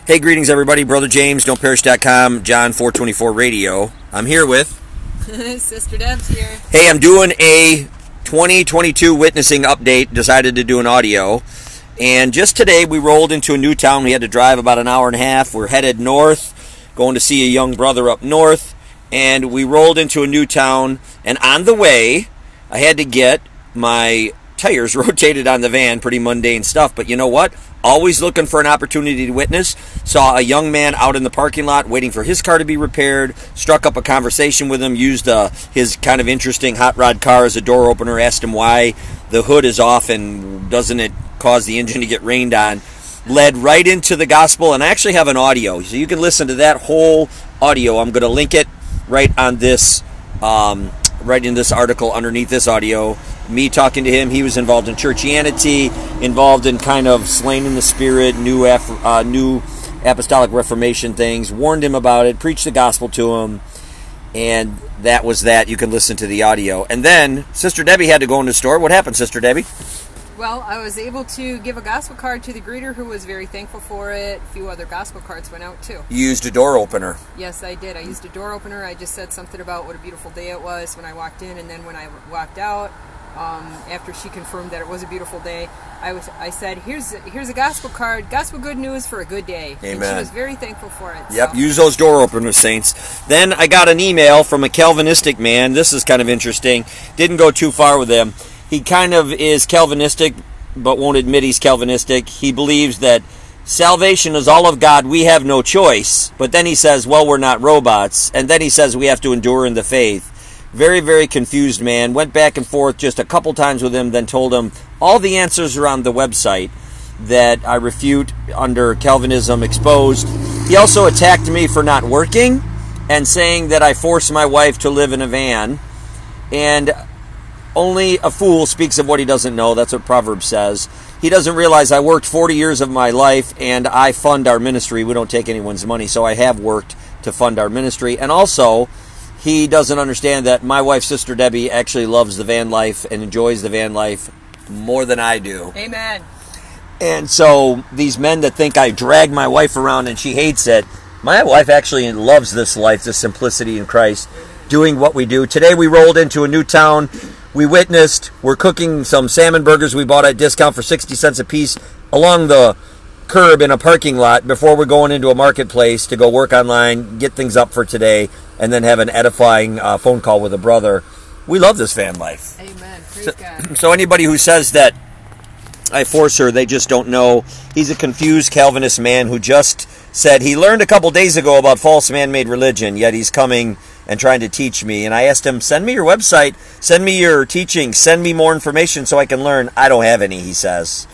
Hey, greetings everybody. Brother James, don'tperish.com, John 424 Radio. I'm here with... Sister Deb's here. Hey, I'm doing a 2022 witnessing update. Decided to do an audio. And just today we rolled into a new town. We had to drive about an hour and a half. We're headed north, going to see a young brother up north. And we rolled into a new town. And on the way, I had to get my tires rotated on the van. Pretty mundane stuff. But you know what? Always looking for an opportunity to witness. Saw a young man out in the parking lot waiting for his car to be repaired. Struck up a conversation with him. Used his kind of interesting hot rod car as a door opener. Asked him why the hood is off and doesn't it cause the engine to get rained on. Led right into the gospel, and I actually have an audio. So you can listen to that whole audio. I'm going to link it right on this, right in this article underneath this audio. Me talking to him. He was involved in churchianity, involved in kind of slain in the spirit, new apostolic reformation things. Warned him about it, preached the gospel to him, and that was that. You can listen to the audio. And then Sister Debbie had to go in the store. What happened, Sister Debbie? Well, I was able to give a gospel card to the greeter who was very thankful for it. A few other gospel cards went out too. You used a door opener. Yes, I did. I used a door opener. I just said something about what a beautiful day it was when I walked in, and then when I walked out, after she confirmed that it was a beautiful day, I said, here's a gospel card, gospel good news for a good day. Amen. And she was very thankful for it. Yep, so. Use those door openers, saints. Then I got an email from a Calvinistic man. This is kind of interesting. Didn't go too far with him. He kind of is Calvinistic, but won't admit he's Calvinistic. He believes that salvation is all of God. We have no choice. But then he says, well, we're not robots. And then he says we have to endure in the faith. Very, very confused man. Went back and forth just a couple times with him, then told him all the answers are on the website that I refute under Calvinism Exposed. He also attacked me for not working and saying that I forced my wife to live in a van. And only a fool speaks of what he doesn't know. That's what Proverbs says. He doesn't realize I worked 40 years of my life and I fund our ministry. We don't take anyone's money, so I have worked to fund our ministry. And also, he doesn't understand that my wife, Sister Debbie, actually loves the van life and enjoys the van life more than I do. Amen. And so these men that think I drag my wife around and she hates it, my wife actually loves this life, this simplicity in Christ, doing what we do. Today we rolled into a new town. We witnessed, we're cooking some salmon burgers we bought at discount for 60 cents a piece along the curb in a parking lot before we're going into a marketplace to go work online, get things up for today, and then have an edifying phone call with a brother. We love this van life. Amen. Praise God. So anybody who says that I force her, they just don't know. He's a confused Calvinist man who just said he learned a couple days ago about false man-made religion, yet he's coming and trying to teach me. And I asked him, send me your website, send me your teaching, send me more information so I can learn. I don't have any, he says.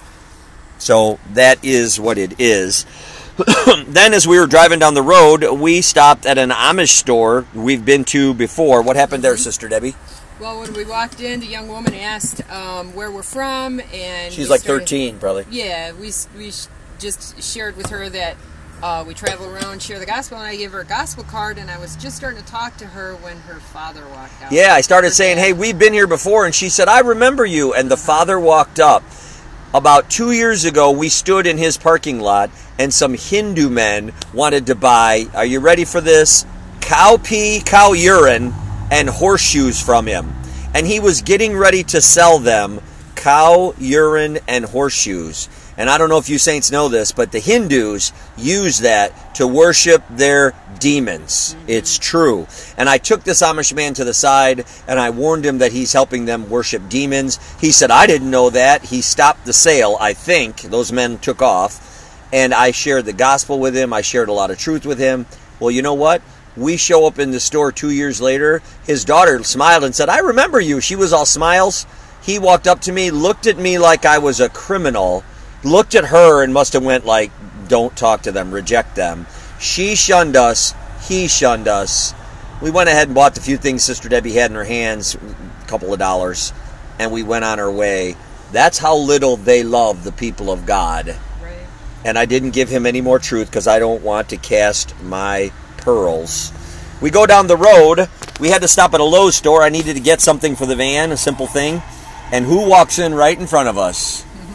So that is what it is. Then as we were driving down the road, we stopped at an Amish store we've been to before. What happened there, Sister Debbie? Well, when we walked in, the young woman asked where we're from, and she's like 13, probably. Yeah, we just shared with her that we travel around, share the gospel, and I gave her a gospel card, and I was just starting to talk to her when her father walked out. Yeah, I started saying, hey, we've been here before, and she said, I remember you, and the father walked up. About 2 years ago, we stood in his parking lot, and some Hindu men wanted to buy, are you ready for this? Cow pee, cow urine, and horseshoes from him. And he was getting ready to sell them cow urine and horseshoes. And I don't know if you saints know this, but the Hindus use that to worship their demons. It's true. And I took this Amish man to the side, and I warned him that he's helping them worship demons. He said, I didn't know that. He stopped the sale, I think. Those men took off. And I shared the gospel with him. I shared a lot of truth with him. Well, you know what? We show up in the store 2 years later. His daughter smiled and said, I remember you. She was all smiles. He walked up to me, looked at me like I was a criminal, looked at her and must have went like, don't talk to them, reject them. She shunned us. He shunned us. We went ahead and bought the few things Sister Debbie had in her hands, a couple of dollars, and we went on our way. That's how little they love the people of God. Right. And I didn't give him any more truth because I don't want to cast my pearls. We go down the road. We had to stop at a Lowe's store. I needed to get something for the van, a simple thing. And who walks in right in front of us?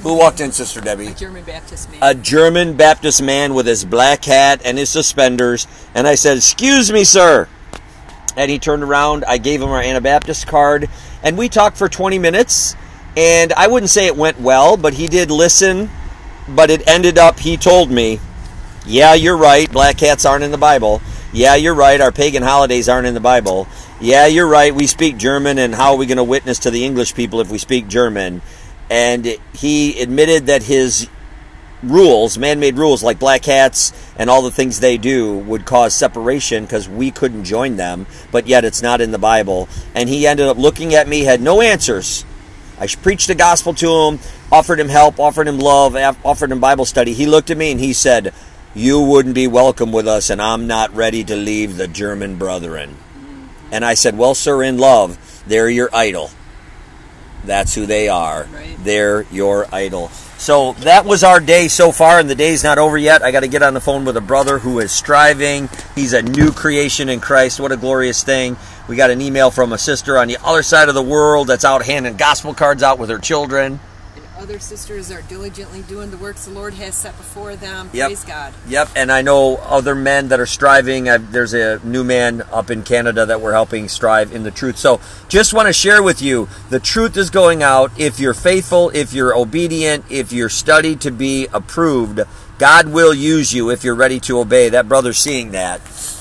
Who walked in, Sister Debbie? A German Baptist man. A German Baptist man with his black hat and his suspenders. And I said, "Excuse me, sir." And he turned around. I gave him our Anabaptist card. And we talked for 20 minutes. And I wouldn't say it went well, but he did listen. But it ended up, he told me, "Yeah, you're right. Black hats aren't in the Bible. Yeah, you're right. Our pagan holidays aren't in the Bible. Yeah, you're right. We speak German, and how are we going to witness to the English people if we speak German?" And he admitted that his rules, man-made rules like black hats and all the things they do, would cause separation because we couldn't join them, but yet it's not in the Bible. And he ended up looking at me, had no answers. I preached the gospel to him, offered him help, offered him love, offered him Bible study. He looked at me and he said, "You wouldn't be welcome with us, and I'm not ready to leave the German brethren." And I said, "Well, sir, in love, they're your idol. That's who they are. Right. They're your idol." So that was our day so far, and the day's not over yet. I got to get on the phone with a brother who is striving. He's a new creation in Christ. What a glorious thing. We got an email from a sister on the other side of the world that's out handing gospel cards out with her children. Other sisters are diligently doing the works the Lord has set before them. Yep. Praise God. Yep, and I know other men that are striving. There's a new man up in Canada that we're helping strive in the truth. So just want to share with you, the truth is going out. If you're faithful, if you're obedient, if you're studied to be approved, God will use you if you're ready to obey. That brother's seeing that.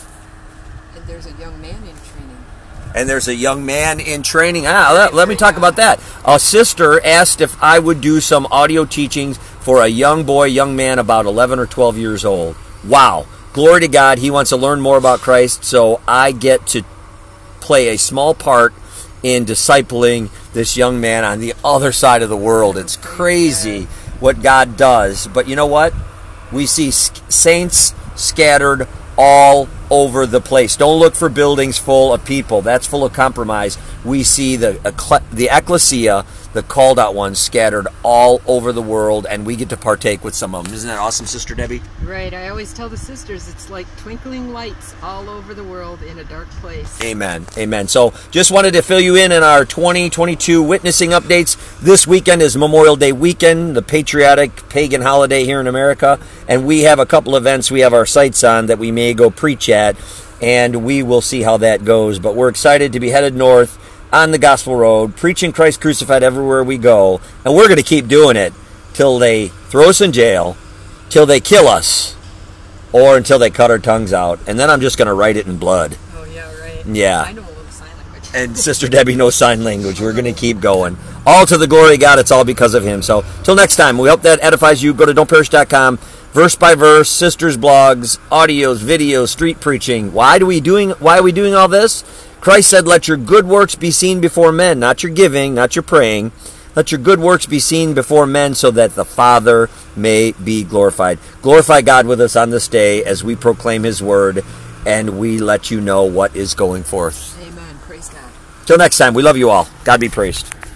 And there's a young man in training. And there's a young man in training. Let me talk about that. A sister asked if I would do some audio teachings for a young man about 11 or 12 years old. Wow. Glory to God. He wants to learn more about Christ, so I get to play a small part in discipling this young man on the other side of the world. It's crazy what God does. But you know what? We see saints scattered all over the place. Don't look for buildings full of people. That's full of compromise. We see the ecclesia, the called out ones, scattered all over the world, and we get to partake with some of them. Isn't that awesome, Sister Debbie? Right. I always tell the sisters it's like twinkling lights all over the world in a dark place. Amen. Amen. So just wanted to fill you in our 2022 witnessing updates. This weekend is Memorial Day weekend, the patriotic pagan holiday here in America, and we have a couple events we have our sights on that we may go preach at, and we will see how that goes. But we're excited to be headed north on the gospel road, preaching Christ crucified everywhere we go, and we're going to keep doing it till they throw us in jail, till they kill us, or until they cut our tongues out, and then I'm just going to write it in blood. Oh, yeah, right. Yeah. I know a little sign language. And Sister Debbie knows sign language. We're going to keep going. All to the glory of God. It's all because of Him. So, till next time, we hope that edifies you. Go to don'tperish.com. Verse by verse, sisters' blogs, audios, videos, street preaching. Why are we doing all this? Christ said, "Let your good works be seen before men," not your giving, not your praying. Let your good works be seen before men so that the Father may be glorified. Glorify God with us on this day as we proclaim His word and we let you know what is going forth. Amen. Praise God. Till next time, we love you all. God be praised.